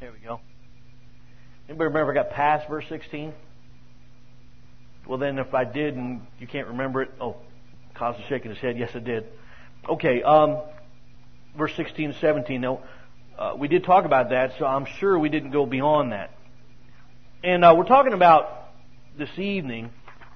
There we go. Anybody remember I got past verse 16? Well, then if I did and you can't remember it, Cos is shaking his head. Yes, I did. Okay, verse 16 and 17. Now, we did talk about that, so I'm sure we didn't go beyond that. And we're talking about this evening,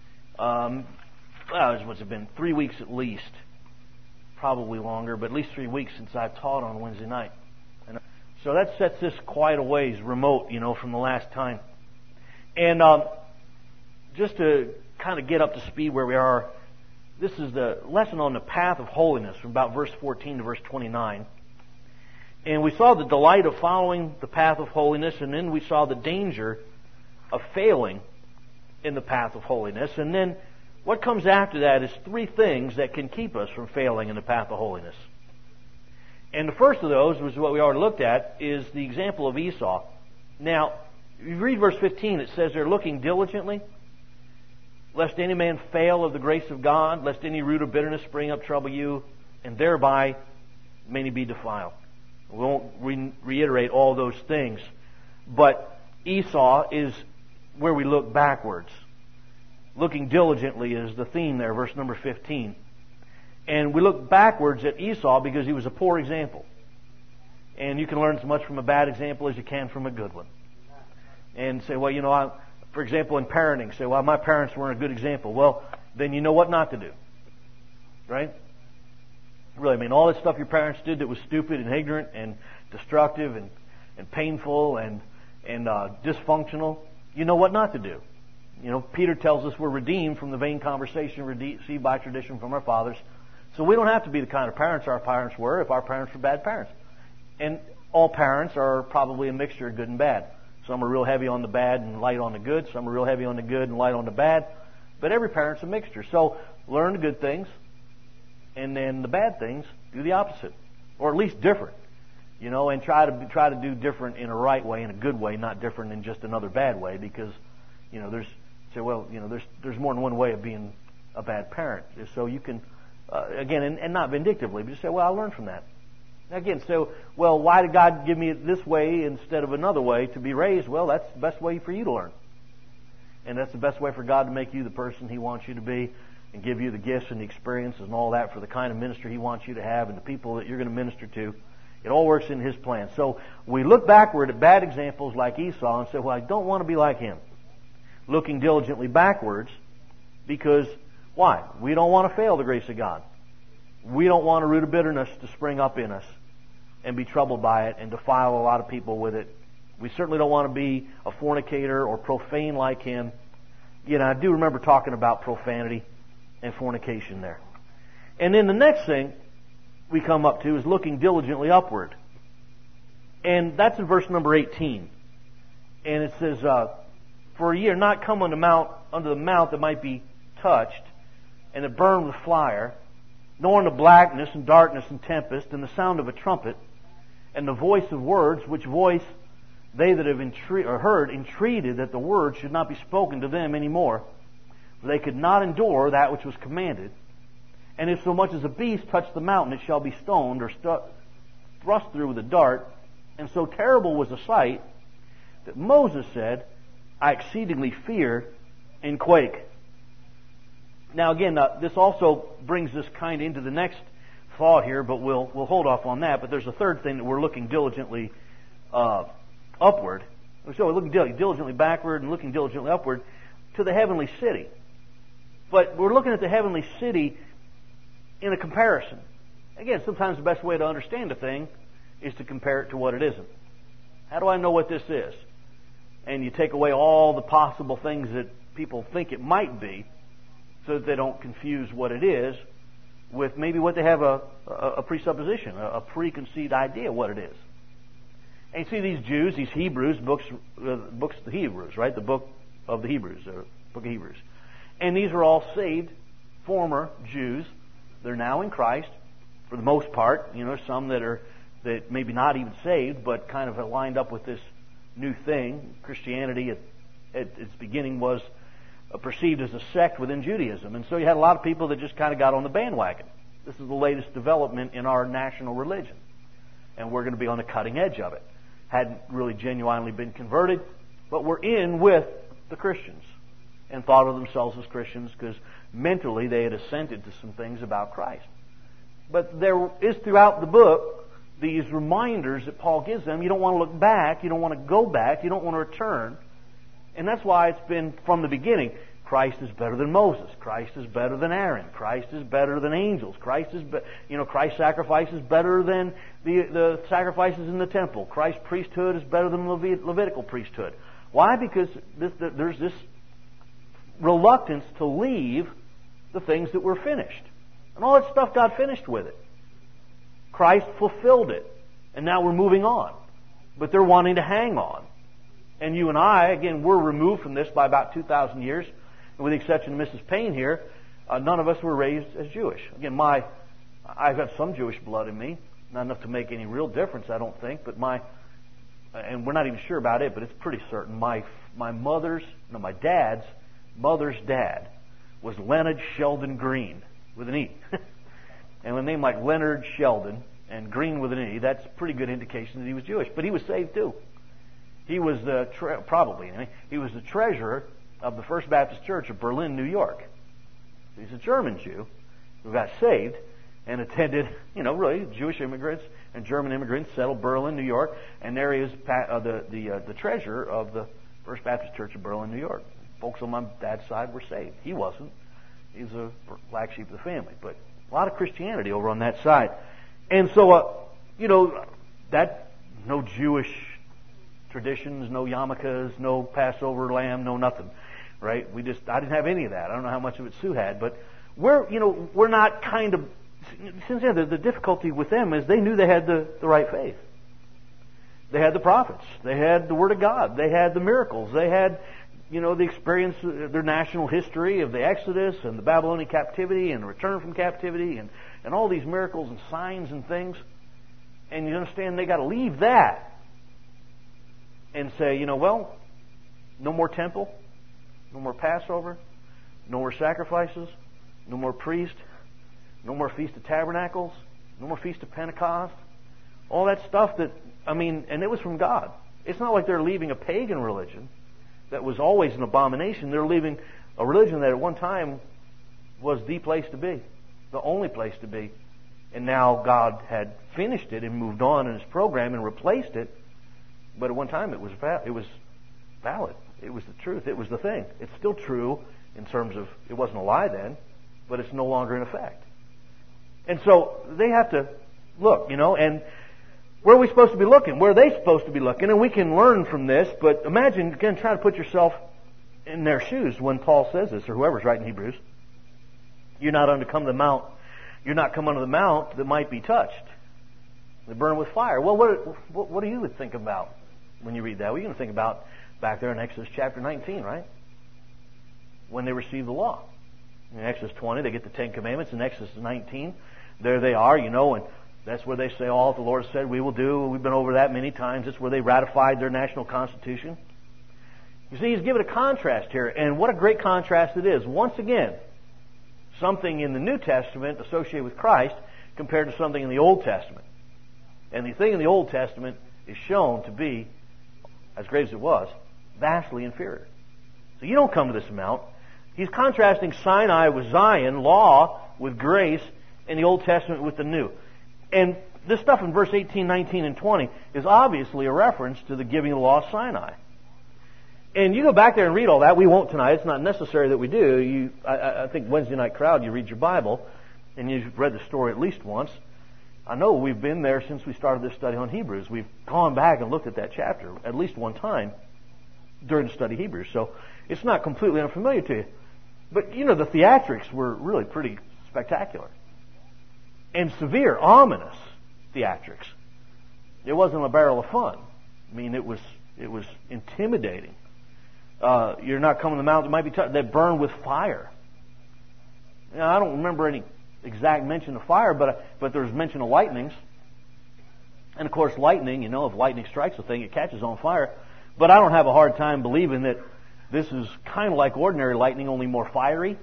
what's it been? 3 weeks at least. Probably longer, but at least 3 weeks since I taught on Wednesday night. And so that sets this quite a ways remote, from the last time. And just to kind of get up to speed where we are, this is the lesson on the path of holiness from about verse 14 to verse 29. And we saw the delight of following the path of holiness, and then we saw the danger of failing in the path of holiness. And then what comes after that is 3 things that can keep us from failing in the path of holiness. And the first of those, which is what we already looked at, is the example of Esau. Now, if you read verse 15, it says they're looking diligently, lest any man fail of the grace of God, lest any root of bitterness spring up trouble you, and thereby many be defiled. We won't reiterate all those things, but Esau is where we look backwards. Looking diligently is the theme there, verse number 15. And we look backwards at Esau because he was a poor example. And you can learn as much from a bad example as you can from a good one. And say, well, for example, in parenting, say, well, my parents weren't a good example. Well, then you know what not to do. Right? Really, all that stuff your parents did that was stupid and ignorant and destructive and painful and dysfunctional, you know what not to do. Peter tells us we're redeemed from the vain conversation received by tradition from our fathers. So we don't have to be the kind of parents our parents were if our parents were bad parents. And all parents are probably a mixture of good and bad. Some are real heavy on the bad and light on the good. Some are real heavy on the good and light on the bad. But every parent's a mixture. So learn the good things, and then the bad things, do the opposite. Or at least different. And try to do different in a right way, in a good way, not different in just another bad way, because there's more than one way of being a bad parent. So you can, again, and not vindictively, but just say, well, I learned from that. Again, so, well, why did God give me it this way instead of another way to be raised? Well, that's the best way for you to learn. And that's the best way for God to make you the person He wants you to be and give you the gifts and the experiences and all that for the kind of ministry He wants you to have and the people that you're going to minister to. It all works in His plan. So we look backward at bad examples like Esau and say, well, I don't want to be like him. Looking diligently backwards because, why? We don't want to fail the grace of God. We don't want a root of bitterness to spring up in us and be troubled by it and defile a lot of people with it. We certainly don't want to be a fornicator or profane like him. I do remember talking about profanity and fornication there. And then the next thing we come up to is looking diligently upward. And that's in verse number 18. And it says, for ye are not come unto the mount that might be touched, and it burned with fire, nor unto blackness and darkness and tempest, and the sound of a trumpet, and the voice of words, which voice they that have heard entreated that the word should not be spoken to them any more, for they could not endure that which was commanded. And if so much as a beast touch the mountain, it shall be stoned or thrust through with a dart. And so terrible was the sight that Moses said, I exceedingly fear and quake. Now again, this also brings us kind of into the next thought here, but we'll hold off on that. But there's a third thing that we're looking diligently upward. So we're looking diligently backward and looking diligently upward to the heavenly city. But we're looking at the heavenly city in a comparison. Again, sometimes the best way to understand a thing is to compare it to what it isn't. How do I know what this is? And you take away all the possible things that people think it might be so that they don't confuse what it is with maybe what they have a presupposition, a preconceived idea of what it is. And you see these Jews, these Hebrews, books of the Hebrews, right? The book of the Hebrews, or book of Hebrews. And these are all saved former Jews. They're now in Christ for the most part. Some that maybe not even saved, but kind of lined up with this new thing. Christianity at its beginning was perceived as a sect within Judaism. And so you had a lot of people that just kind of got on the bandwagon. This is the latest development in our national religion. And we're going to be on the cutting edge of it. hadn't really genuinely been converted, but were in with the Christians and thought of themselves as Christians because mentally they had assented to some things about Christ. But there is throughout the book these reminders that Paul gives them. You don't want to look back, you don't want to go back, you don't want to return. And that's why it's been from the beginning. Christ is better than Moses. Christ is better than Aaron. Christ is better than angels. Christ's sacrifice is better than the sacrifices in the temple. Christ's priesthood is better than Levitical priesthood. Why? Because there's this reluctance to leave the things that were finished. And all that stuff God finished with it. Christ fulfilled it. And now we're moving on. But they're wanting to hang on. And you and I, again, we're removed from this by about 2,000 years. And with the exception of Mrs. Payne here, none of us were raised as Jewish. Again, I've got some Jewish blood in me. Not enough to make any real difference, I don't think. But and we're not even sure about it, but it's pretty certain. My dad's mother's dad was Leonard Sheldon Green with an E. And with a name like Leonard Sheldon and Green with an E, that's a pretty good indication that he was Jewish. But he was saved too. He was he was the treasurer of the First Baptist Church of Berlin, New York. He's a German Jew who got saved and attended, really Jewish immigrants and German immigrants settled Berlin, New York, and there he is, the treasurer of the First Baptist Church of Berlin, New York. Folks on my dad's side were saved. He wasn't. He's a black sheep of the family, but a lot of Christianity over on that side. And so, that no Jewish traditions, no yarmulkes, no Passover lamb, no nothing, right? I didn't have any of that. I don't know how much of it Sue had, but we're not kind of, since then, the difficulty with them is they knew they had the right faith. They had the prophets. They had the Word of God. They had the miracles. They had, the experience, their national history of the Exodus and the Babylonian captivity and the return from captivity and all these miracles and signs and things. And you understand they got to leave that and say, no more temple, no more Passover, no more sacrifices, no more priest, no more Feast of Tabernacles, no more Feast of Pentecost. All that stuff and it was from God. It's not like they're leaving a pagan religion that was always an abomination. They're leaving a religion that at one time was the place to be, the only place to be. And now God had finished it and moved on in His program and replaced it. But at one time it was valid. It was the truth. It was the thing. It's still true in terms of it wasn't a lie then, but it's no longer in effect. And so they have to look, and where are we supposed to be looking? Where are they supposed to be looking? And we can learn from this, but imagine, again, try to put yourself in their shoes when Paul says this, or whoever's writing Hebrews. You're not come to the mount. You're not come unto the mount that might be touched. They burn with fire. Well, what do you would think about when you read that? Well, you're going to think about back there in Exodus chapter 19, right? When they received the law. In Exodus 20, they get the Ten Commandments. In Exodus 19, there they are, and that's where they say all the Lord said we will do. We've been over that many times. That's where they ratified their national constitution. You see, he's given a contrast here, and what a great contrast it is. Once again, something in the New Testament associated with Christ compared to something in the Old Testament. And the thing in the Old Testament is shown to be, as great as it was, vastly inferior. So you don't come to this mount. He's contrasting Sinai with Zion, law with grace, and the Old Testament with the New. And this stuff in verse 18, 19, and 20 is obviously a reference to the giving of the law of Sinai. And you go back there and read all that. We won't tonight. It's not necessary that we do. I think Wednesday night crowd, you read your Bible, and you've read the story at least once. I know we've been there since we started this study on Hebrews. We've gone back and looked at that chapter at least one time during the study of Hebrews. So it's not completely unfamiliar to you. But, the theatrics were really pretty spectacular. And severe, ominous theatrics. It wasn't a barrel of fun. I mean, it was intimidating. You're not coming to the mountain that might be touched. They burn with fire. I don't remember any exact mention of fire, but there's mention of lightnings. And of course, lightning, if lightning strikes a thing, it catches on fire. But I don't have a hard time believing that this is kind of like ordinary lightning, only more fiery.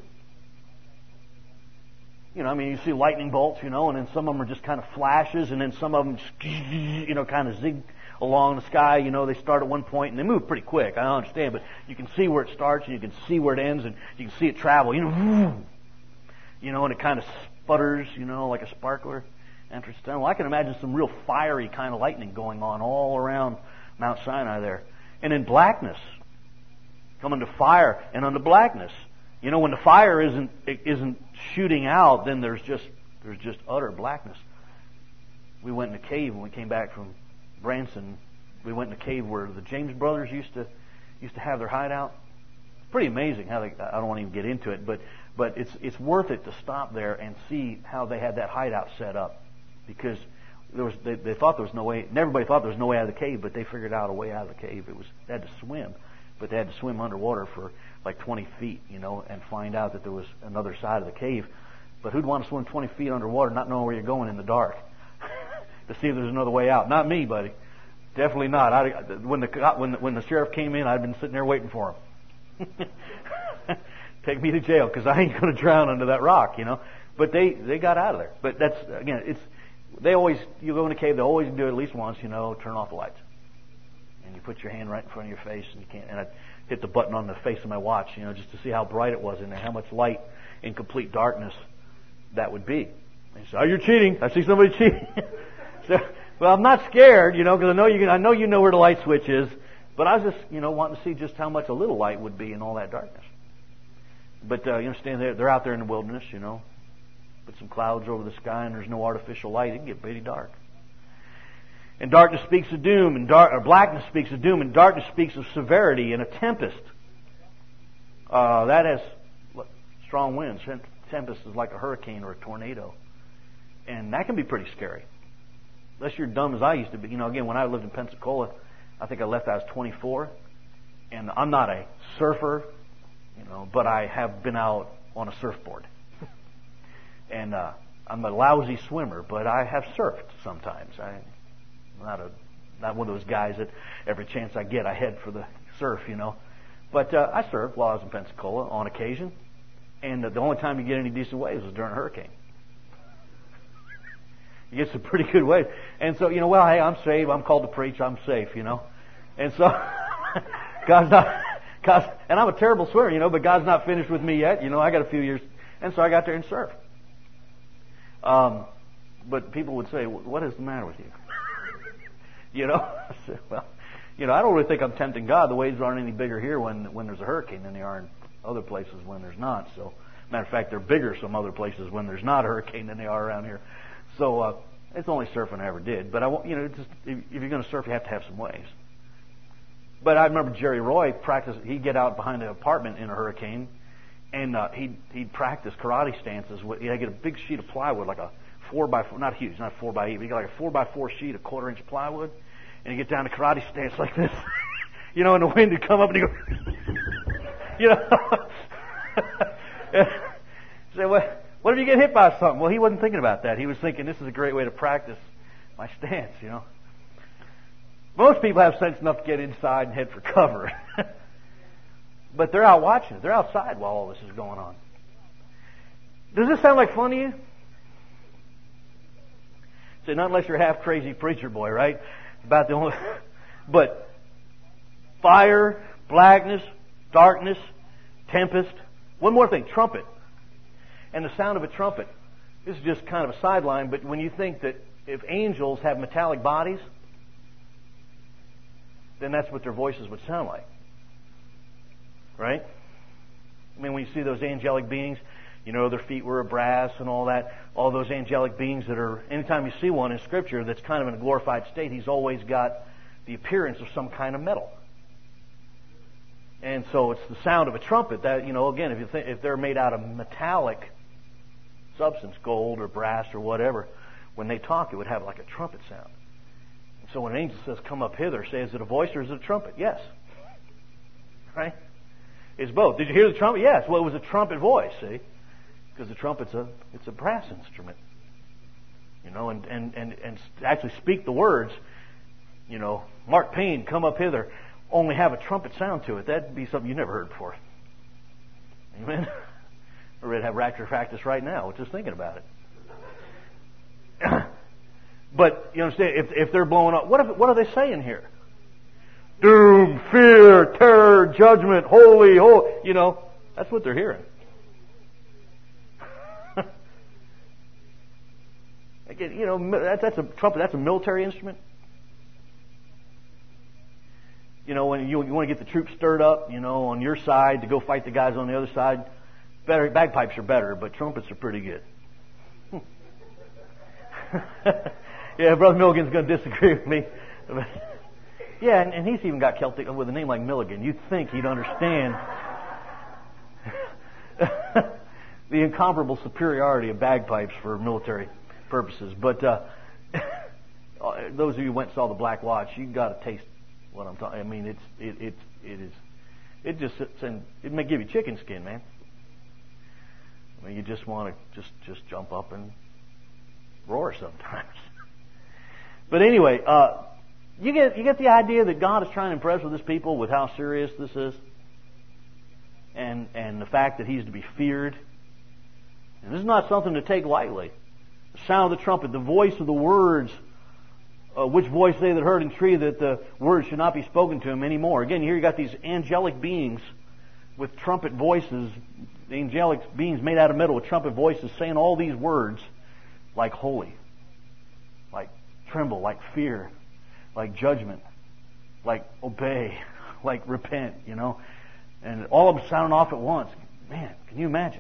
You see lightning bolts, and then some of them are just kind of flashes, and then some of them just, kind of along the sky. They start at one point and they move pretty quick. I understand, but you can see where it starts and you can see where it ends and you can see it travel. And it kind of sputters, like a sparkler entrance tunnel. Well, I can imagine some real fiery kind of lightning going on all around Mount Sinai there. And in blackness, coming to fire and unto blackness. When the fire isn't shooting out, then there's just utter blackness. We went in a cave when we came back from Branson. We went in a cave where the James brothers used to have their hideout. It's pretty amazing how I don't want to even get into it, but it's worth it to stop there and see how they had that hideout set up, because they thought there was no way, and everybody thought there was no way out of the cave, but they figured out a way out of the cave. They had to swim, but they had to swim underwater for like 20 feet, and find out that there was another side of the cave. But who'd want to swim 20 feet underwater, not knowing where you're going in the dark, to see if there's another way out? Not me, buddy. Definitely not. When the sheriff came in, I'd been sitting there waiting for him. Take me to jail, because I ain't going to drown under that rock, But they got out of there. But that's, again, you go in a cave, they always do it at least once, turn off the lights. And you put your hand right in front of your face, and I hit the button on the face of my watch, just to see how bright it was in there, how much light in complete darkness that would be. And so, you're cheating. I see somebody cheating. Well, I'm not scared, because I know you know where the light switch is, but I was just, wanting to see just how much a little light would be in all that darkness. But, you understand, they're out there in the wilderness, put some clouds over the sky and there's no artificial light. It can get pretty dark. And darkness speaks of doom, and blackness speaks of doom, and darkness speaks of severity and a tempest. That has strong winds. Tempest is like a hurricane or a tornado. And that can be pretty scary. Unless you're dumb as I used to be. Again, when I lived in Pensacola, I think I left I was 24. And I'm not a surfer, but I have been out on a surfboard. And I'm a lousy swimmer, but I have surfed sometimes. I'm not one of those guys that every chance I get, I head for the surf, But I surfed while I was in Pensacola on occasion. And the only time you get any decent waves is during a hurricane. You get some pretty good waves. And so, well, hey, I'm saved. I'm called to preach. I'm safe, And so, and I'm a terrible swimmer, but God's not finished with me yet. I got a few years. And so I got there and surfed. But people would say, what is the matter with you? I said, well, I don't really think I'm tempting God. The waves aren't any bigger here when there's a hurricane than they are in other places when there's not. So, matter of fact, they're bigger some other places when there's not a hurricane than they are around here. So, it's the only surfing I ever did. But if you're going to surf, you have to have some waves. But I remember Jerry Roy practice. He'd get out behind an apartment in a hurricane, and he'd practice karate stances. He'd get a big sheet of plywood, like a 4x4, not huge, not 4x8, but he got like a 4x4 sheet, a 1/4-inch plywood, and he'd get down to karate stance like this, and the wind would come up and he'd go, say, what if you get hit by something? Well, he wasn't thinking about that. He was thinking, this is a great way to practice my stance, Most people have sense enough to get inside and head for cover. But they're out watching. They're outside while all this is going on. Does this sound like fun to you? Say, not unless you're a half crazy preacher boy, right? About the only. But fire, blackness, darkness, tempest. One more thing, trumpet. And the sound of a trumpet. This is just kind of a sideline, but when you think that if angels have metallic bodies, then that's what their voices would sound like. Right? I mean, when you see those angelic beings, their feet were of brass and all that. All those angelic beings that are, anytime you see one in Scripture that's kind of in a glorified state, he's always got the appearance of some kind of metal. And so it's the sound of a trumpet that, again, if they're made out of metallic substance, gold or brass or whatever, when they talk, it would have like a trumpet sound. And so when an angel says, come up hither, say, is it a voice or is it a trumpet? Yes. Right? It's both. Did you hear the trumpet? Yes. Well, it was a trumpet voice, see? Because the trumpet's it's a brass instrument. And actually speak the words, Mark Payne, come up hither, only have a trumpet sound to it. That'd be something you never heard before. Amen? We're ready to have rapture practice right now, just thinking about it. But you understand, if they're blowing up, what are they saying here? Doom, fear, terror, judgment, holy, holy. You know, that's what they're hearing. Again, you know, that's a trumpet. That's a military instrument. You know, when you want to get the troops stirred up, you know, on your side to go fight the guys on the other side, bagpipes are better, but trumpets are pretty good. Yeah, Brother Milligan's going to disagree with me. Yeah, and he's even got Celtic with a name like Milligan. You'd think he'd understand the incomparable superiority of bagpipes for military purposes. But those of you who went and saw the Black Watch, you got to taste what I'm talking. I mean, it just sits and it may give you chicken skin, man. I mean, you just want to just jump up and roar sometimes. But anyway, you get the idea that God is trying to impress with His people with how serious this is, and the fact that He's to be feared. And this is not something to take lightly. The sound of the trumpet, the voice of the words, which voice they that heard in tree that the words should not be spoken to him anymore. Again, here you got these angelic beings with trumpet voices, the angelic beings made out of metal with trumpet voices saying all these words like holy, like tremble, like fear, like judgment, like obey, like repent, you know. And all of them sounding off at once. Man, can you imagine?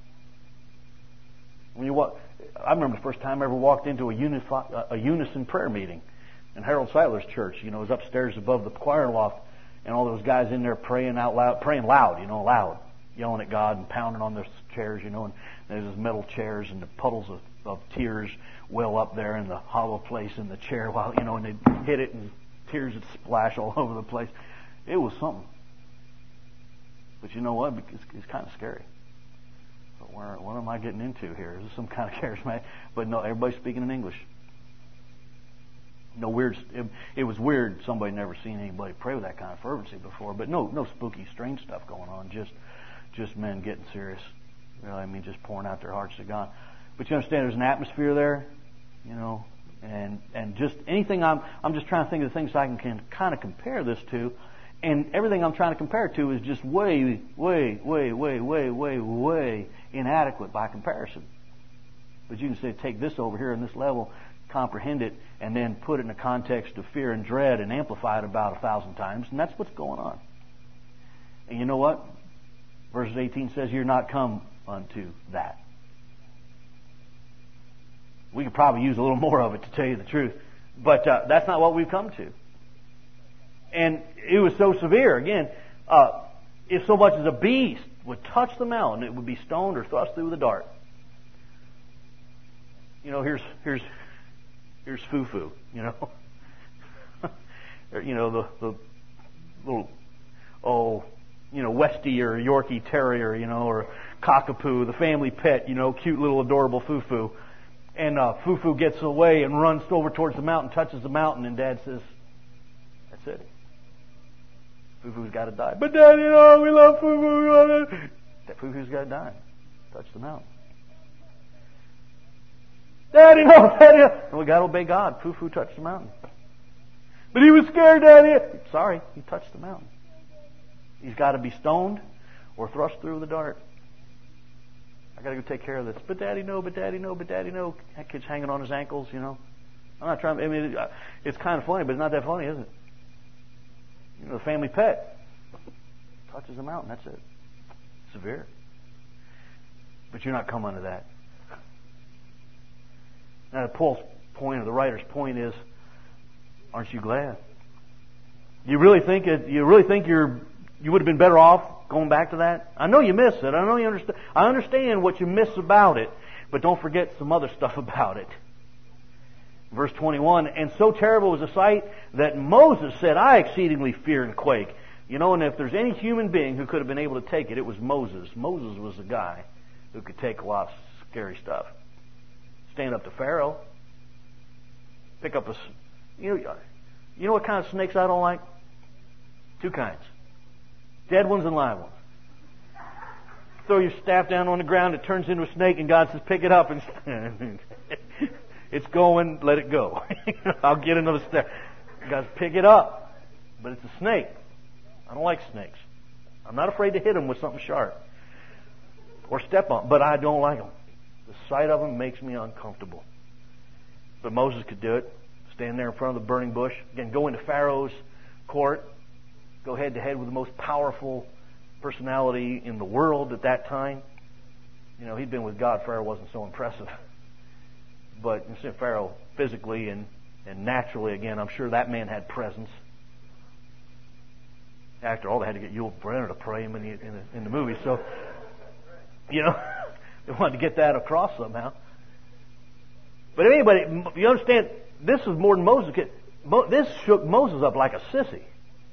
When you walk, I remember the first time I ever walked into a unison prayer meeting in Harold Seiler's church. You know, it was upstairs above the choir loft, and all those guys in there praying out loud, praying loud, you know, loud, yelling at God and pounding on their chairs, you know, and there's those metal chairs and the puddles of tears well up there in the hollow place in the chair while, you know, and they'd hit it and tears would splash all over the place. It was something. But you know what? It's kind of scary. But what am I getting into here? Is this some kind of charismatic? But no, everybody's speaking in English. No weird. It was weird. Somebody never seen anybody pray with that kind of fervency before. But no spooky, strange stuff going on. Just men getting serious. Really, I mean, just pouring out their hearts to God. But you understand, there's an atmosphere there, you know, and just anything. I'm just trying to think of the things I can kind of compare this to. And everything I'm trying to compare it to is just way inadequate by comparison. But you can say, take this over here in this level, comprehend it, and then put it in a context of fear and dread and amplify it about 1,000 times, and that's what's going on. And you know what? Verse 18 says, you're not come unto that. We could probably use a little more of it, to tell you the truth. But that's not what we've come to. And it was so severe. Again, if so much as a beast would touch the mountain, it would be stoned or thrust through with a dart. You know, here's Foo-Foo, you know. You know, the little, Westie or Yorkie Terrier, you know, or Cockapoo, the family pet, you know, cute little adorable Foo-Foo. And Foo-Foo gets away and runs over towards the mountain, touches the mountain, and Dad says, that's it. Foo-Foo's got to die. But Daddy, we love Foo-Foo. Foo-Foo's got to die. Touch the mountain. Daddy, no, Daddy. And we got to obey God. Foo-Foo touched the mountain. But he was scared, Daddy. Sorry, he touched the mountain. He's got to be stoned or thrust through with a dart. I got to go take care of this. But Daddy, no, but Daddy, no, but Daddy, no. That kid's hanging on his ankles, you know. I'm not trying. I mean, it's kind of funny, but it's not that funny, is it? You know, the family pet touches the mountain. That's it. Severe. But you're not come unto that. Now, Paul's point, or the writer's point, is, aren't you glad? You really think you would have been better off going back to that? I know you miss it. I know you understand. I understand what you miss about it, but don't forget some other stuff about it. Verse 21, and so terrible was the sight that Moses said, I exceedingly fear and quake. You know, and if there's any human being who could have been able to take it, it was Moses. Moses was the guy who could take a lot of scary stuff. Stand up to Pharaoh. Pick up you know what kind of snakes I don't like? Two kinds. Dead ones and live ones. Throw your staff down on the ground, it turns into a snake, and God says, pick it up. And It's going, let it go. I'll get another step. You guys pick it up. But it's a snake. I don't like snakes. I'm not afraid to hit them with something sharp. Or step on, but I don't like them. The sight of them makes me uncomfortable. But Moses could do it. Stand there in front of the burning bush. Again, go into Pharaoh's court. Go head to head with the most powerful personality in the world at that time. You know, he'd been with God. Pharaoh wasn't so impressive. But you see, Pharaoh physically and naturally, again, I'm sure that man had presence. After all, they had to get Yul Brynner to pray him in the movie. So, you know, they wanted to get that across somehow. But anybody, you understand, this is more than Moses could. This shook Moses up like a sissy.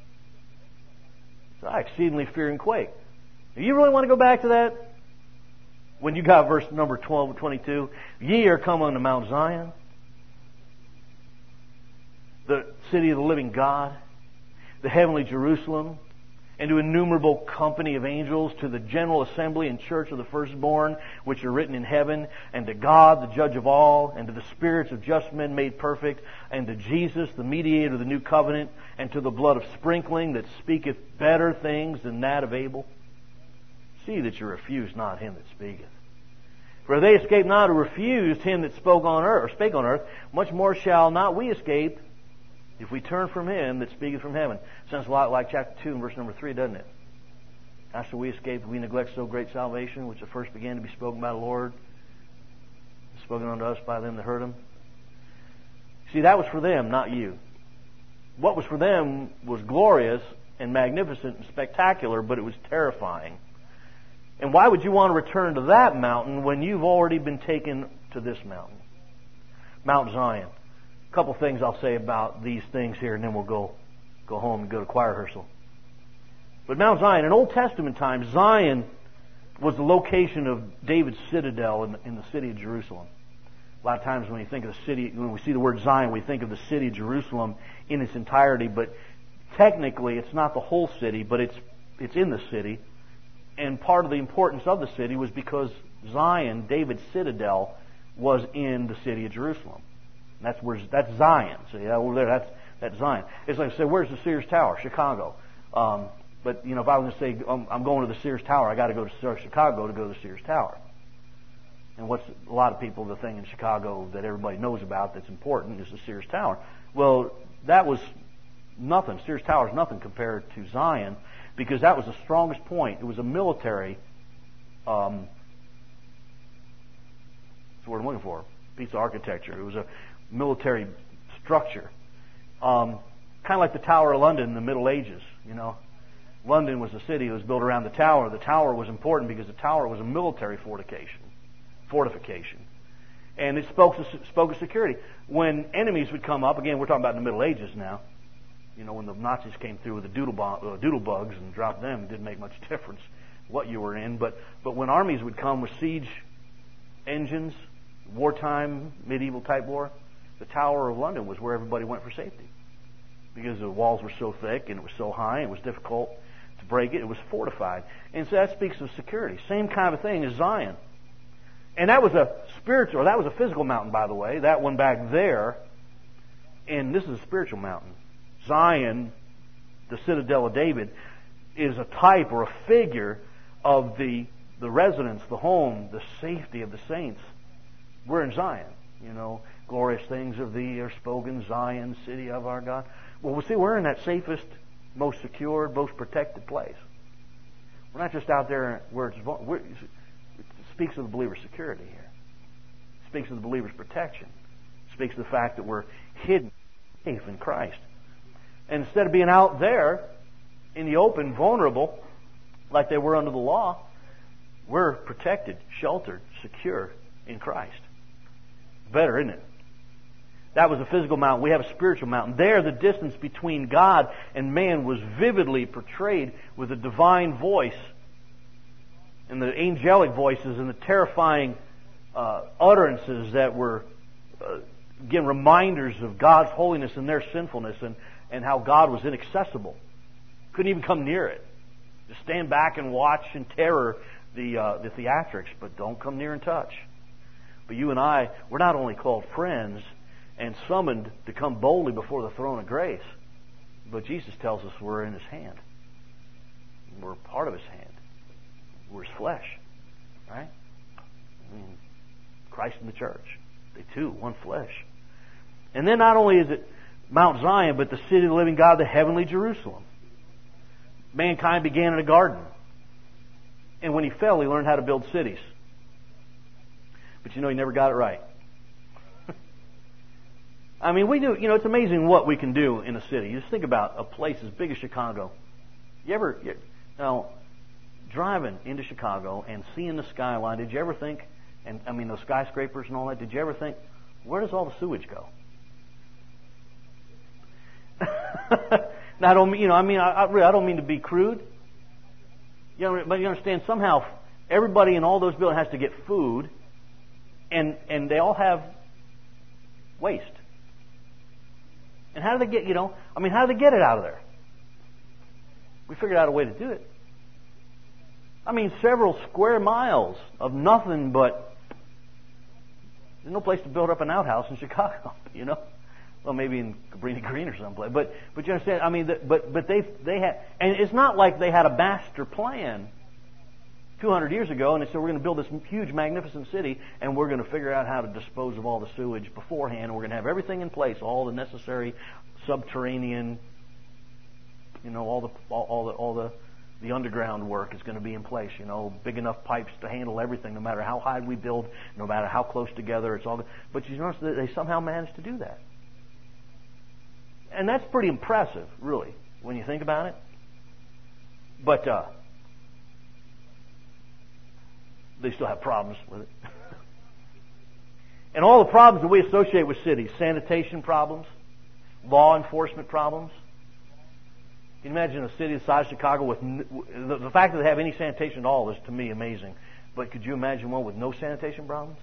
So I exceedingly fear and quake. Do you really want to go back to that? When you got verse number 12 and 22, ye are come unto Mount Zion, the city of the living God, the heavenly Jerusalem, and to innumerable company of angels, to the general assembly and church of the firstborn, which are written in heaven, and to God, the judge of all, and to the spirits of just men made perfect, and to Jesus, the mediator of the new covenant, and to the blood of sprinkling that speaketh better things than that of Abel. See that you refuse not him that speaketh. For if they escape not who refused him that spake on earth, much more shall not we escape, if we turn from him that speaketh from heaven. Sounds a lot like chapter 2 and verse number 3, doesn't it? How shall we escape if we neglect so great salvation, which at first began to be spoken by the Lord, spoken unto us by them that heard him? See, that was for them, not you. What was for them was glorious and magnificent and spectacular, but it was terrifying. And why would you want to return to that mountain when you've already been taken to this mountain? Mount Zion. A couple things I'll say about these things here, and then we'll go home and go to choir rehearsal. But Mount Zion, in Old Testament times, Zion was the location of David's citadel in the city of Jerusalem. A lot of times when you think of the city, when we see the word Zion, we think of the city of Jerusalem in its entirety. But technically, it's not the whole city, but it's in the city. And part of the importance of the city was because Zion, David's citadel, was in the city of Jerusalem. That's Zion. See, over there, that's Zion. It's like I say, where's the Sears Tower? Chicago. But you know, if I was going to say I'm going to the Sears Tower, I got to go to Chicago to go to the Sears Tower. And what's a lot of people, the thing in Chicago that everybody knows about that's important is the Sears Tower. Well, that was nothing. Sears Tower is nothing compared to Zion, because that was the strongest point. It was a military. That's the word I'm looking for. Piece of architecture. It was a military structure. Kind of like the Tower of London in the Middle Ages, you know. London was a city that was built around the tower. The tower was important because the tower was a military fortification. And it spoke of security. When enemies would come up, again, we're talking about in the Middle Ages now. You know, when the Nazis came through with the doodle bugs and dropped them, it didn't make much difference what you were in. But when armies would come with siege engines, wartime, medieval type war, the Tower of London was where everybody went for safety. Because the walls were so thick and it was so high, it was difficult to break it. It was fortified. And so that speaks of security. Same kind of thing as Zion. And that was a spiritual, that was a physical mountain, by the way. That one back there. And this is a spiritual mountain. Zion, the citadel of David, is a type or a figure of the residence, the home, the safety of the saints. We're in Zion. You know, glorious things of thee are spoken, Zion, city of our God. Well, we see we're in that safest, most secure, most protected place. We're not just out there where it speaks of the believer's security here. It speaks of the believer's protection. It speaks of the fact that we're hidden, safe in Christ. And instead of being out there in the open, vulnerable, like they were under the law, we're protected, sheltered, secure in Christ. Better, isn't it? That was a physical mountain. We have a spiritual mountain. There, the distance between God and man was vividly portrayed with a divine voice and the angelic voices and the terrifying utterances that were, again, reminders of God's holiness and their sinfulness and how God was inaccessible. Couldn't even come near it. Just stand back and watch in terror the theatrics, but don't come near and touch. But you and I, we're not only called friends and summoned to come boldly before the throne of grace, but Jesus tells us we're in His hand. We're part of His hand. We're His flesh. Right? I mean, Christ and the church. They two, one flesh. And then not only is it Mount Zion, but the city of the living God, the heavenly Jerusalem. Mankind began in a garden. And when he fell, he learned how to build cities. But he never got it right. I mean, we do, it's amazing what we can do in a city. You just think about a place as big as Chicago. Driving into Chicago and seeing the skyline, did you ever think, and I mean those skyscrapers and all that, did you ever think, where does all the sewage go? Now, I don't mean to be crude. But you understand, somehow everybody in all those buildings has to get food, and they all have waste. And how do they get, how do they get it out of there? We figured out a way to do it. I mean, several square miles of nothing but, there's no place to build up an outhouse in Chicago, Well, maybe in Cabrini Green or someplace. But you understand, I mean, but they had, and it's not like they had a master plan 200 years ago, and they said, we're going to build this huge, magnificent city, and we're going to figure out how to dispose of all the sewage beforehand, and we're going to have everything in place, all the necessary subterranean, all the underground work is going to be in place, big enough pipes to handle everything, no matter how high we build, no matter how close together, it's all. But you notice that they somehow managed to do that. And that's pretty impressive, really, when you think about it. But they still have problems with it. And all the problems that we associate with cities, sanitation problems, law enforcement problems. Can you imagine a city the size of Chicago with the fact that they have any sanitation at all is, to me, amazing. But could you imagine one with no sanitation problems?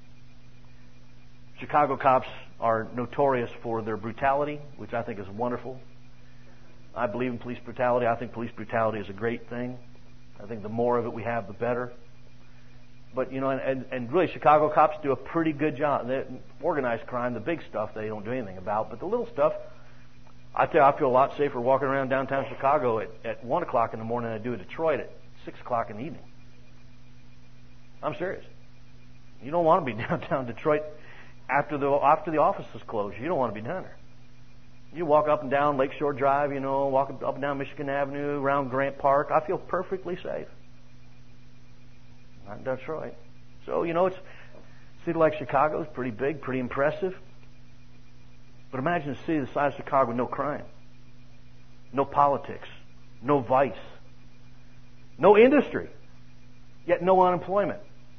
Chicago cops are notorious for their brutality, which I think is wonderful. I believe in police brutality. I think police brutality is a great thing. I think the more of it we have, the better. But, and really Chicago cops do a pretty good job. Organized crime, the big stuff, they don't do anything about. But the little stuff, I tell you, I feel a lot safer walking around downtown Chicago at 1 o'clock in the morning than I do in Detroit at 6 o'clock in the evening. I'm serious. You don't want to be downtown Detroit after the office is closed. You don't want to be down there. You walk up and down Lakeshore Drive, walk up and down Michigan Avenue, around Grant Park. I feel perfectly safe. Not in Detroit. So, it's a city like Chicago is pretty big, pretty impressive. But imagine a city the size of Chicago with no crime, no politics, no vice, no industry, yet no unemployment.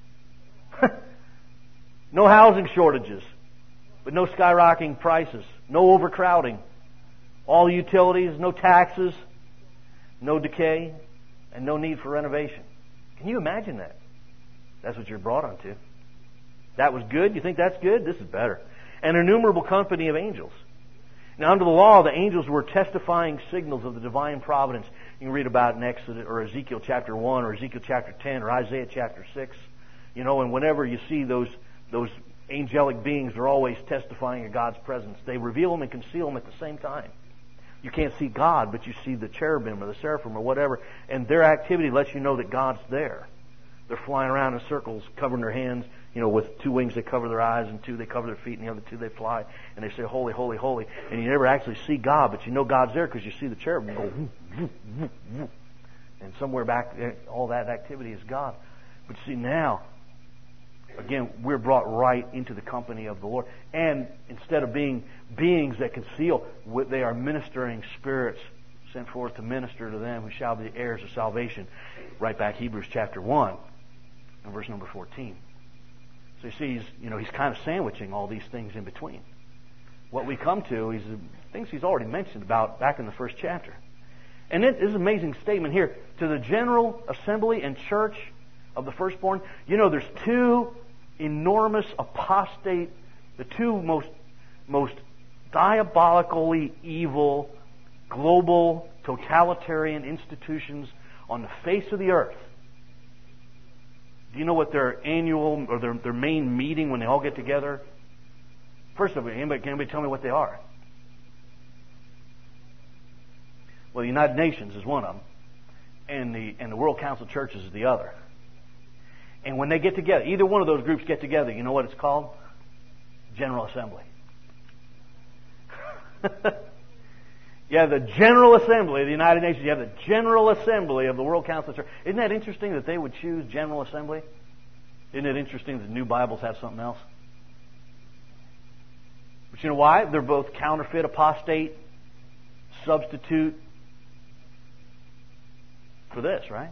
No housing shortages, but no skyrocketing prices, no overcrowding, all utilities, no taxes, no decay, and no need for renovation. Can you imagine that? That's what you're brought onto. That was good? You think that's good? This is better. An innumerable company of angels. Now, under the law, the angels were testifying signals of the divine providence. You can read about it in Exodus or Ezekiel chapter 1 or Ezekiel chapter 10 or Isaiah chapter 6. And whenever you see those angelic beings, they're always testifying of God's presence. They reveal them and conceal them at the same time. You can't see God, but you see the cherubim or the seraphim or whatever, and their activity lets you know that God's there. They're flying around in circles, covering their hands, with 2 wings they cover their eyes, and 2 they cover their feet, and the other 2 they fly, and they say, holy, holy, holy. And you never actually see God, but you know God's there because you see the cherubim go, woo, woo, woo, woo. And somewhere back there, all that activity is God. But see, now, again, we're brought right into the company of the Lord. And instead of being beings that conceal, they are ministering spirits sent forth to minister to them who shall be heirs of salvation. Right back Hebrews chapter 1 and verse number 14. So you see, he's kind of sandwiching all these things in between. What we come to, things he's already mentioned about back in the first chapter. And this is an amazing statement here. To the general assembly and church of the firstborn, there's 2 enormous apostate, the 2 most diabolically evil, global, totalitarian institutions on the face of the earth. Do you know what their annual or their main meeting when they all get together? First of all, can anybody tell me what they are? Well, the United Nations is one of them, and the World Council of Churches is the other. And when they get together, either one of those groups get together, you know what it's called? General Assembly. You have the General Assembly of the United Nations. You have the General Assembly of the World Council of Churches. Isn't that interesting that they would choose General Assembly? Isn't it interesting that the new Bibles have something else? But you know why? They're both counterfeit, apostate, substitute for this, right?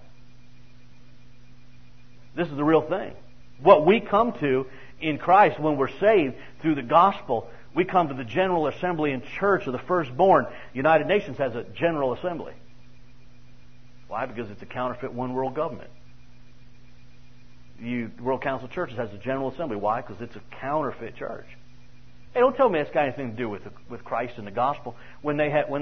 This is the real thing. What we come to in Christ when we're saved through the gospel, we come to the General Assembly and Church of the Firstborn. United Nations has a General Assembly. Why? Because it's a counterfeit one world government. The World Council of Churches has a General Assembly. Why? Because it's a counterfeit church. Hey, don't tell me it's got anything to do with Christ and the gospel. When they have,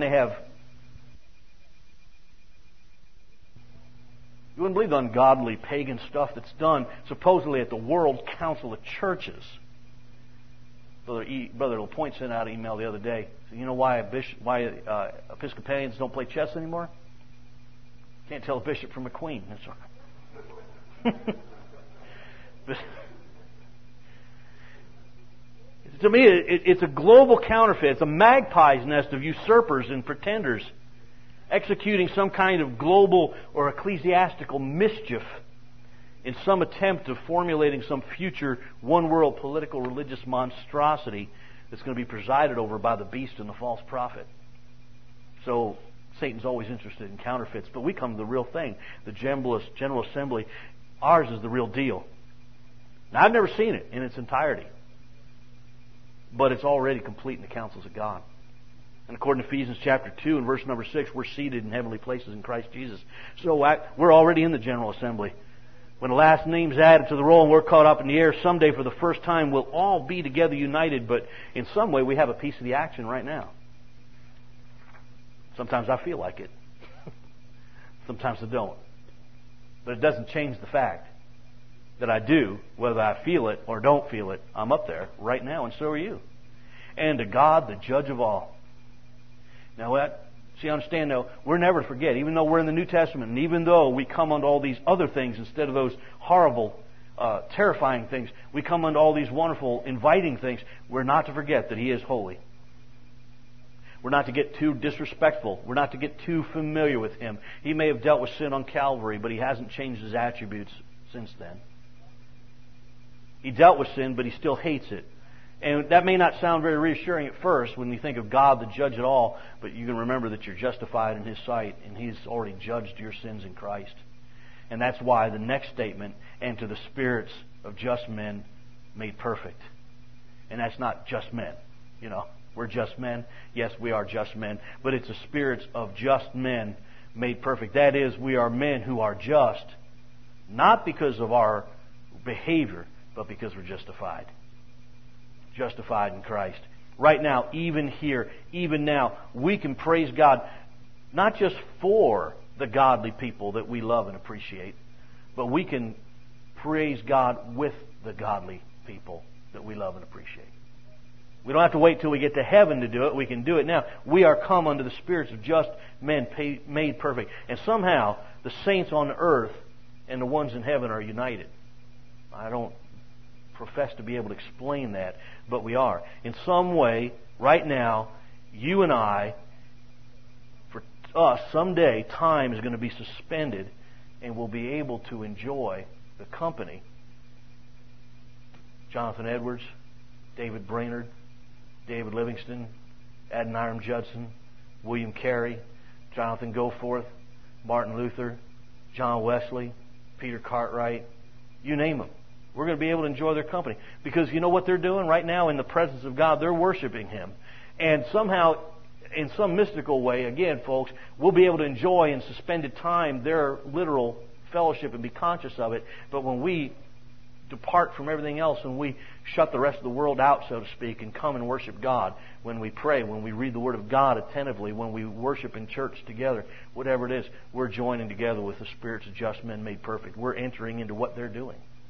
you wouldn't believe the ungodly pagan stuff that's done supposedly at the World Council of Churches. Brother LaPointe sent out an email the other day. So you know why Episcopalians don't play chess anymore? Can't tell a bishop from a queen. That's right. To me, it's a global counterfeit. It's a magpie's nest of usurpers and pretenders executing some kind of global or ecclesiastical mischief in some attempt of formulating some future one-world political religious monstrosity that's going to be presided over by the beast and the false prophet. So Satan's always interested in counterfeits, but we come to the real thing, the General Assembly. Ours is the real deal. Now, I've never seen it in its entirety, but it's already complete in the counsels of God. And according to Ephesians chapter 2 and verse number 6, we're seated in heavenly places in Christ Jesus. So we're already in the General Assembly. When the last name's added to the roll and we're caught up in the air, someday for the first time we'll all be together united, but in some way we have a piece of the action right now. Sometimes I feel like it. Sometimes I don't. But it doesn't change the fact that I do, whether I feel it or don't feel it. I'm up there right now, and so are you. And to God, the judge of all. Now, understand though, we're never to forget, even though we're in the New Testament, and even though we come unto all these other things instead of those horrible, terrifying things, we come unto all these wonderful, inviting things, we're not to forget that He is holy. We're not to get too disrespectful. We're not to get too familiar with Him. He may have dealt with sin on Calvary, but He hasn't changed His attributes since then. He dealt with sin, but He still hates it. And that may not sound very reassuring at first when you think of God, the judge at all, but you can remember that you're justified in His sight, and He's already judged your sins in Christ. And that's why the next statement, and to the spirits of just men made perfect. And that's not just men. You know, we're just men. Yes, we are just men. But it's the spirits of just men made perfect. That is, we are men who are just, not because of our behavior, but because we're justified. Justified in Christ. Right now, even here, even now, we can praise God not just for the godly people that we love and appreciate, but we can praise God with the godly people that we love and appreciate. We don't have to wait till we get to heaven to do it. We can do it now. We are come unto the spirits of just men made perfect. And somehow, the saints on earth and the ones in heaven are united. I don't profess to be able to explain that, but we are. In some way, right now, you and I, for us, someday, time is going to be suspended and we'll be able to enjoy the company. Jonathan Edwards, David Brainerd, David Livingston, Adoniram Judson, William Carey, Jonathan Goforth, Martin Luther, John Wesley, Peter Cartwright, you name them. We're going to be able to enjoy their company. Because you know what they're doing right now in the presence of God? They're worshiping Him. And somehow, in some mystical way, again, folks, we'll be able to enjoy in suspended time their literal fellowship and be conscious of it. But when we depart from everything else and we shut the rest of the world out, so to speak, and come and worship God, when we pray, when we read the Word of God attentively, when we worship in church together, whatever it is, we're joining together with the spirits of just men made perfect. We're entering into what they're doing.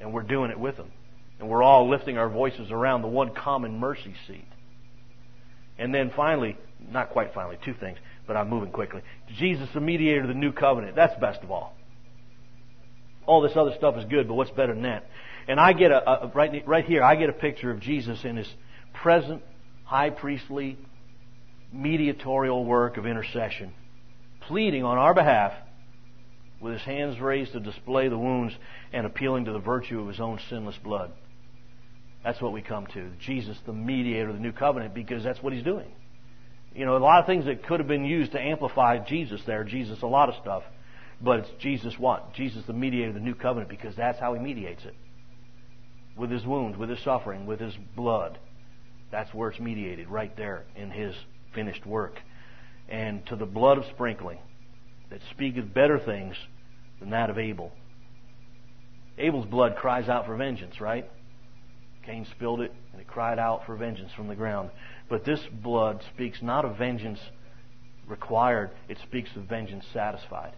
And we're doing it with Him. And we're all lifting our voices around the one common mercy seat. And then finally, not quite finally, two things, but I'm moving quickly. Jesus, the mediator of the new covenant. That's best of all. All this other stuff is good, but what's better than that? And I get right here, I get a picture of Jesus in His present high priestly mediatorial work of intercession, pleading on our behalf with His hands raised to display the wounds and appealing to the virtue of His own sinless blood. That's what we come to. Jesus, the mediator of the new covenant, because that's what He's doing. You know, a lot of things that could have been used to amplify Jesus there. Jesus, a lot of stuff. But it's Jesus what? Jesus, the mediator of the new covenant, because that's how He mediates it. With His wounds, with His suffering, with His blood. That's where it's mediated, right there in His finished work. And to the blood of sprinkling that speaketh better things than that of Abel. Abel's blood cries out for vengeance, right? Cain spilled it, and it cried out for vengeance from the ground. But this blood speaks not of vengeance required, it speaks of vengeance satisfied.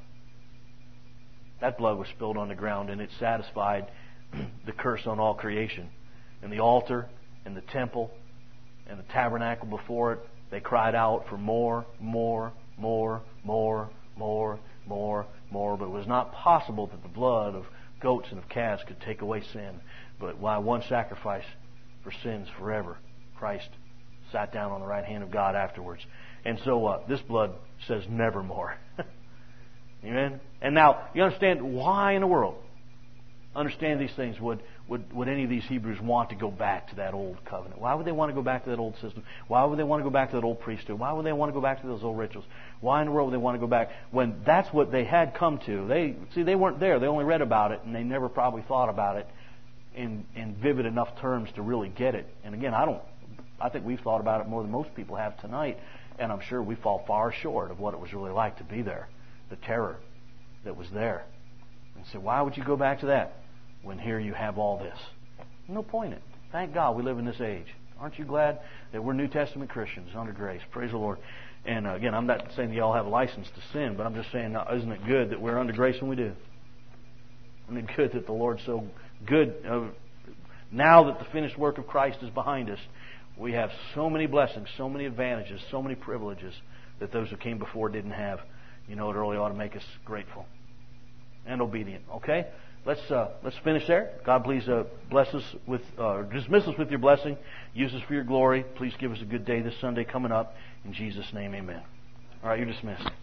That blood was spilled on the ground, and it satisfied the curse on all creation. And the altar, and the temple, and the tabernacle before it, they cried out for more, more, more, more, more, more, more. But it was not possible that the blood of goats and of calves could take away sin. But why one sacrifice for sins forever, Christ sat down on the right hand of God afterwards. And so this blood says nevermore. Amen? And now, you understand why in the world, understand these things, would any of these Hebrews want to go back to that old covenant? Why would they want to go back to that old system? Why would they want to go back to that old priesthood? Why would they want to go back to those old rituals? Why in the world would they want to go back when that's what they had come to? They weren't there. They only read about it, and they never probably thought about it in vivid enough terms to really get it. And again, I think we've thought about it more than most people have tonight, and I'm sure we fall far short of what it was really like to be there, the terror that was there. And so why would you go back to that when here you have all this? No point in it. Thank God we live in this age. Aren't you glad that we're New Testament Christians under grace? Praise the Lord. And again, I'm not saying you all have a license to sin, but I'm just saying, isn't it good that we're under grace when we do? Isn't it good that the Lord's so good? Now that the finished work of Christ is behind us, we have so many blessings, so many advantages, so many privileges that those who came before didn't have. You know, it really ought to make us grateful and obedient. Okay? Let's finish there. God, please bless us with, dismiss us with your blessing. Use us for your glory. Please give us a good day this Sunday coming up. In Jesus' name, amen. All right, you're dismissed.